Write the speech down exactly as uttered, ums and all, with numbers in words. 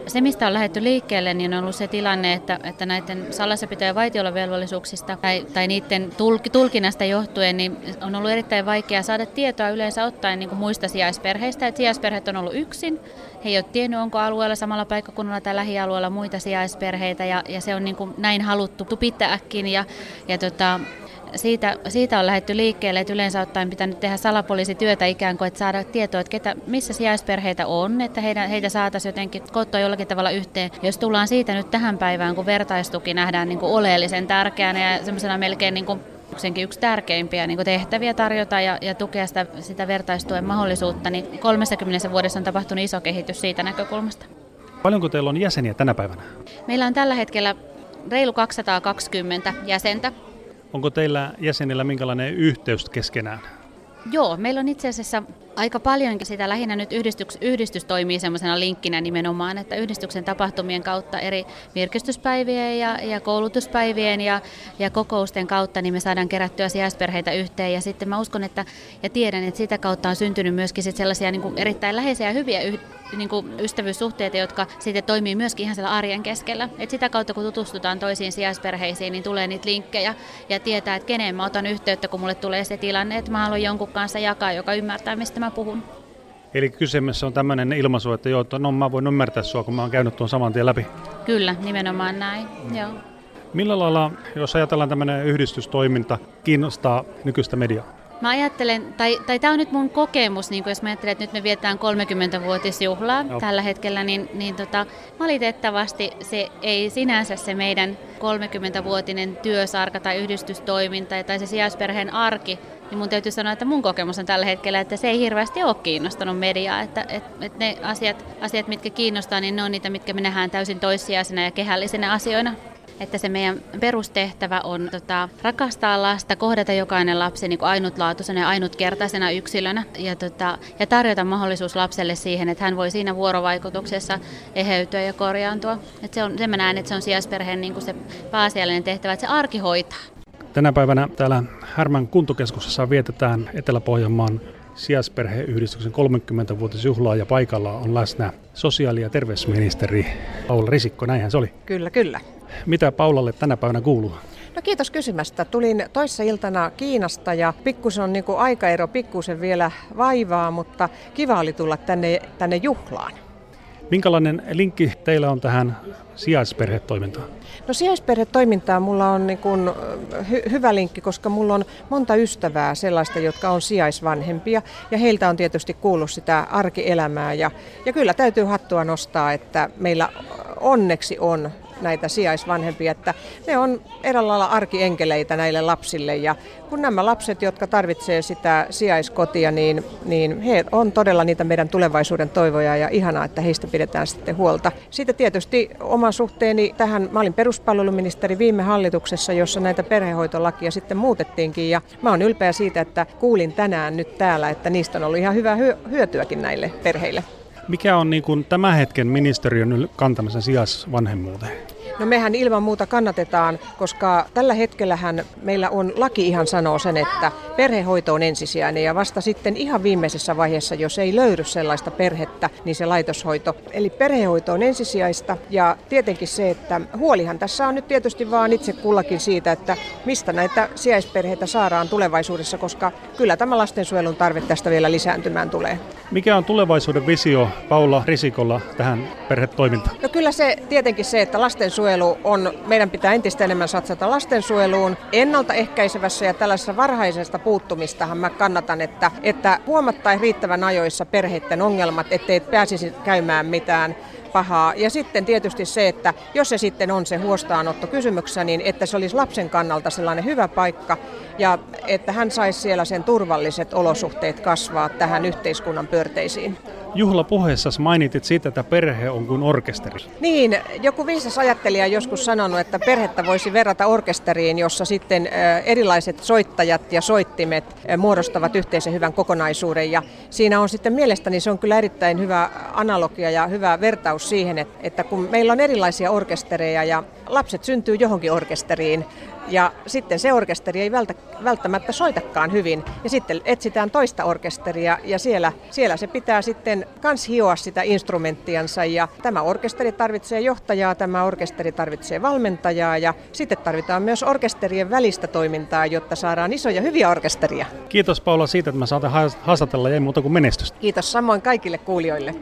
se, mistä on lähdetty liikkeelle, niin on ollut se tilanne, että, että näiden salassapito- ja vaitiolovelvollisuuksista tai, tai niiden tulk, tulkinnasta johtuen niin on ollut erittäin vaikea saada tietoa yleensä ottaen niin kuin muista sijaisperheistä. Että sijaisperheet on ollut yksin. He ei ole tiennyt, onko alueella samalla paikkakunnalla tai lähialueella muita sijaisperheitä ja, ja se on niin kuin näin haluttu pitääkin. Ja, ja tota, Siitä, siitä on lähdetty liikkeelle, että yleensä ottaen pitänyt tehdä salapoliisityötä ikään kuin, että saada tietoa, että ketä, missä sijaisperheitä on, että heitä, heitä saataisiin jotenkin koottua jollakin tavalla yhteen. Jos tullaan siitä nyt tähän päivään, kun vertaistuki nähdään niin kuin oleellisen tärkeänä ja semmoisena melkein niin kuin senkin yksi tärkeimpiä niin kuin tehtäviä tarjota ja, ja tukea sitä, sitä vertaistuen mahdollisuutta, niin kolmekymmentä vuodessa on tapahtunut iso kehitys siitä näkökulmasta. Paljonko teillä on jäseniä tänä päivänä? Meillä on tällä hetkellä reilu kaksisataakaksikymmentä jäsentä. Onko teillä jäsenillä minkälainen yhteys keskenään? Joo, meillä on itse asiassa aika paljonkin sitä. Lähinnä nyt yhdistys, yhdistys toimii semmoisena linkkinä nimenomaan, että yhdistyksen tapahtumien kautta eri virkistyspäivien ja, ja koulutuspäivien ja, ja kokousten kautta niin me saadaan kerättyä sijaisperheitä yhteen. Ja sitten mä uskon että, ja tiedän, että sitä kautta on syntynyt myöskin sit sellaisia niin kuin erittäin läheisiä ja hyviä yh, niin kuin ystävyyssuhteita, jotka sitten toimii myöskin ihan siellä arjen keskellä. Et sitä kautta kun tutustutaan toisiin sijaisperheisiin, niin tulee niitä linkkejä ja tietää, että keneen mä otan yhteyttä, kun mulle tulee se tilanne, että mä haluan jonkun kanssa jakaa, joka ymmärtää, mistä mä puhun. Eli kyseessä on tämmöinen ilmaisu, että joo, no mä voin ymmärtää sua, kun mä oon käynyt tuon saman tien läpi. Kyllä, nimenomaan näin, joo. Millä lailla, jos ajatellaan tämmöinen yhdistystoiminta, kiinnostaa nykyistä mediaa? Mä ajattelen, tai, tai tämä on nyt mun kokemus, niin jos mä ajattelen, että nyt me vietetään kolmekymmentävuotisjuhlaa no. tällä hetkellä, niin, niin tota, valitettavasti se ei sinänsä se meidän kolmekymmentävuotinen työsarka tai yhdistystoiminta tai se sijaisperheen arki, niin mun täytyy sanoa, että mun kokemus on tällä hetkellä, että se ei hirveästi ole kiinnostanut mediaa, että, että, että ne asiat, asiat, mitkä kiinnostaa, niin ne on niitä, mitkä me nähdään täysin toissijaisina ja kehällisinä asioina. Että se meidän perustehtävä on tota, rakastaa lasta, kohdata jokainen lapsi niin kuin ainutlaatuisena ja ainutkertaisena yksilönä ja, tota, ja tarjota mahdollisuus lapselle siihen, että hän voi siinä vuorovaikutuksessa eheytyä ja korjaantua. Että se on, sen mä näen, että se on sijaisperheen niin kuin se pääasiallinen tehtävä, että se arki hoitaa. Tänä päivänä täällä Härmän kuntokeskuksessa vietetään Etelä-Pohjanmaan sijaisperheyhdistyksen kolmekymmentävuotisjuhlaa ja paikalla on läsnä sosiaali- ja terveysministeri Paula Risikko, näinhän se oli. Kyllä, kyllä. Mitä Paulalle tänä päivänä kuuluu? No kiitos kysymästä. Tulin toissa iltana Kiinasta ja pikkusen on niin kuin aikaero pikkusen vielä vaivaa, mutta kiva oli tulla tänne, tänne juhlaan. Minkälainen linkki teillä on tähän sijaisperhetoimintaan? No sijaisperhetoimintaan mulla on niin kuin hy- hyvä linkki, koska mulla on monta ystävää sellaista, jotka on sijaisvanhempia ja heiltä on tietysti kuullut sitä arkielämää ja, ja kyllä täytyy hattua nostaa, että meillä onneksi on näitä sijaisvanhempia, että ne on eräällä lailla arkienkeleitä näille lapsille ja kun nämä lapset, jotka tarvitsee sitä sijaiskotia, niin, niin he on todella niitä meidän tulevaisuuden toivoja ja ihanaa, että heistä pidetään sitten huolta. Sitten tietysti oma suhteeni tähän, mä olin peruspalveluministeri viime hallituksessa, jossa näitä perhehoitolakia sitten muutettiinkin ja mä oon ylpeä siitä, että kuulin tänään nyt täällä, että niistä on ollut ihan hyvää hyötyäkin näille perheille. Mikä on niin kuin tämän hetken ministeriön kantamisen sijaisvanhemmuuteen? No mehän ilman muuta kannatetaan, koska tällä hetkellähän meillä on laki ihan sanoo sen, että perhehoito on ensisijainen ja vasta sitten ihan viimeisessä vaiheessa, jos ei löydy sellaista perhettä, niin se laitoshoito. Eli perhehoito on ensisijaista ja tietenkin se, että huolihan tässä on nyt tietysti vaan itse kullakin siitä, että mistä näitä sijaisperheitä saadaan tulevaisuudessa, koska kyllä tämä lastensuojelun tarve tästä vielä lisääntymään tulee. Mikä on tulevaisuuden visio Paula Risikolla tähän perhetoimintaan? No kyllä se tietenkin se, että lastensuojelu on, meidän pitää entistä enemmän satsata lastensuojeluun ennaltaehkäisevässä ja tällaisessa varhaisesta puuttumistahan mä kannatan, että, että huomattaisiin riittävän ajoissa perheiden ongelmat, ettei pääsisi käymään mitään pahaa. Ja sitten tietysti se, että jos se sitten on se huostaanotto kysymyksessä, niin että se olisi lapsen kannalta sellainen hyvä paikka ja että hän saisi siellä sen turvalliset olosuhteet kasvaa tähän yhteiskunnan pyörteisiin. Juhlapuheessa mainitit siitä, että perhe on kuin orkesteri. Niin, joku viisas ajattelija on joskus sanonut, että perhettä voisi verrata orkesteriin, jossa sitten erilaiset soittajat ja soittimet muodostavat yhteisen hyvän kokonaisuuden. Ja siinä on sitten mielestäni se on kyllä erittäin hyvä analogia ja hyvä vertaus vastaus siihen, että, että kun meillä on erilaisia orkestereja ja lapset syntyy johonkin orkesteriin, ja sitten se orkesteri ei välttämättä soitakaan hyvin. Ja sitten etsitään toista orkesteria ja siellä, siellä se pitää sitten kans hioa sitä instrumenttiansa. Ja tämä orkesteri tarvitsee johtajaa, tämä orkesteri tarvitsee valmentajaa ja sitten tarvitaan myös orkesterien välistä toimintaa, jotta saadaan isoja hyviä orkesteria. Kiitos Paula siitä, että mä saatiin haastatella ja ei muuta kuin menestystä. Kiitos samoin kaikille kuulijoille.